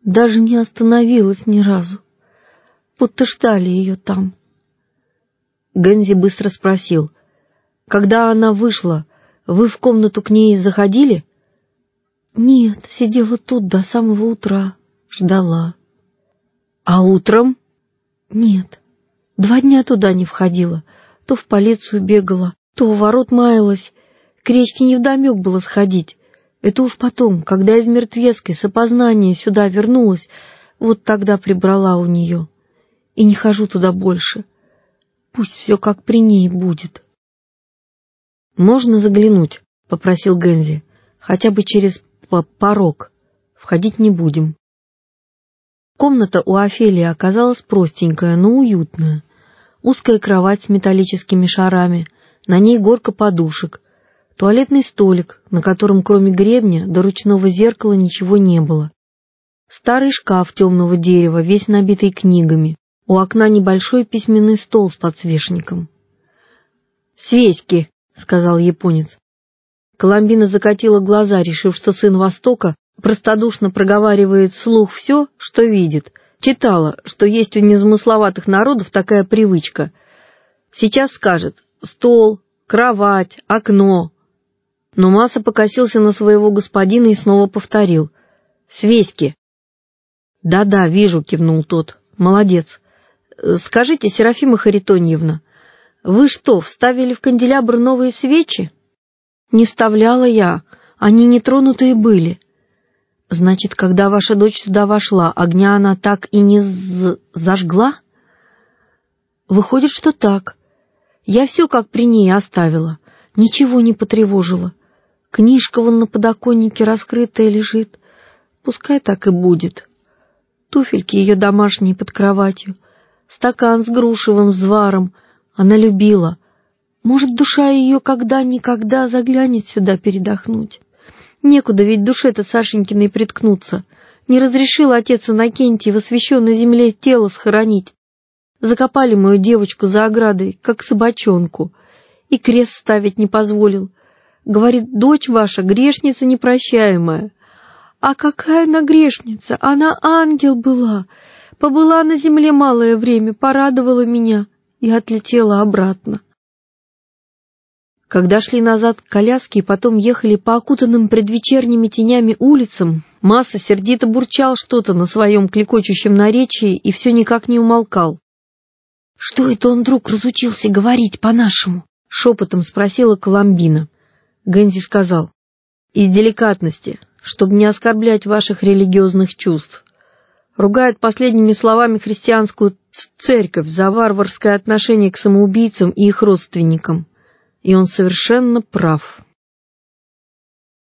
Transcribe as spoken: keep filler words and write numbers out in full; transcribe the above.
Даже не остановилась ни разу, будто ждали ее там. Гензи быстро спросил: «Когда она вышла, вы в комнату к ней заходили?» «Нет, сидела тут до самого утра, ждала». «А утром?» «Нет, два дня туда не входила, то в полицию бегала, то у ворот маялась. К речке невдомек было сходить. Это уж потом, когда из мертвецкой с опознания сюда вернулась, вот тогда прибрала у нее. И не хожу туда больше. Пусть все как при ней будет». «Можно заглянуть?» — попросил Гензи. «Хотя бы через порог. Входить не будем». Комната у Офелии оказалась простенькая, но уютная. Узкая кровать с металлическими шарами, на ней горка подушек, туалетный столик, на котором кроме гребня до ручного зеркала ничего не было. Старый шкаф темного дерева, весь набитый книгами. У окна небольшой письменный стол с подсвечником. «Свеськи», — сказал японец. Коломбина закатила глаза, решив, что сын Востока простодушно проговаривает вслух все, что видит. Читала, что есть у незамысловатых народов такая привычка. Сейчас скажет «стол», «кровать», «окно». Но Маса покосился на своего господина и снова повторил «свеськи». «Да-да, вижу», — кивнул тот. «Молодец. Скажите, Серафима Харитоньевна, вы что, вставили в канделябр новые свечи?» «Не вставляла я, они нетронутые были». «Значит, когда ваша дочь сюда вошла, огня она так и не з- зажгла?» «Выходит, что так. Я все как при ней оставила, ничего не потревожила. Книжка вон на подоконнике раскрытая лежит, пускай так и будет. Туфельки ее домашние под кроватью, стакан с грушевым взваром она любила. Может, душа ее когда-никогда заглянет сюда передохнуть. Некуда ведь душе-то Сашенькиной приткнуться. Не разрешил отец Иннокентий в освященной земле тело схоронить. Закопали мою девочку за оградой, как собачонку, и крест ставить не позволил. Говорит, дочь ваша грешница непрощаемая. А какая она грешница? Она ангел была. Побыла на земле малое время, порадовала меня и отлетела обратно». Когда шли назад к коляске и потом ехали по окутанным предвечерними тенями улицам, Маса сердито бурчал что-то на своем клекочущем наречии и все никак не умолкал. «Что это он вдруг разучился говорить по-нашему?» — шепотом спросила Коломбина. Гензи сказал: «Из деликатности, чтобы не оскорблять ваших религиозных чувств. Ругает последними словами христианскую церковь за варварское отношение к самоубийцам и их родственникам. И он совершенно прав».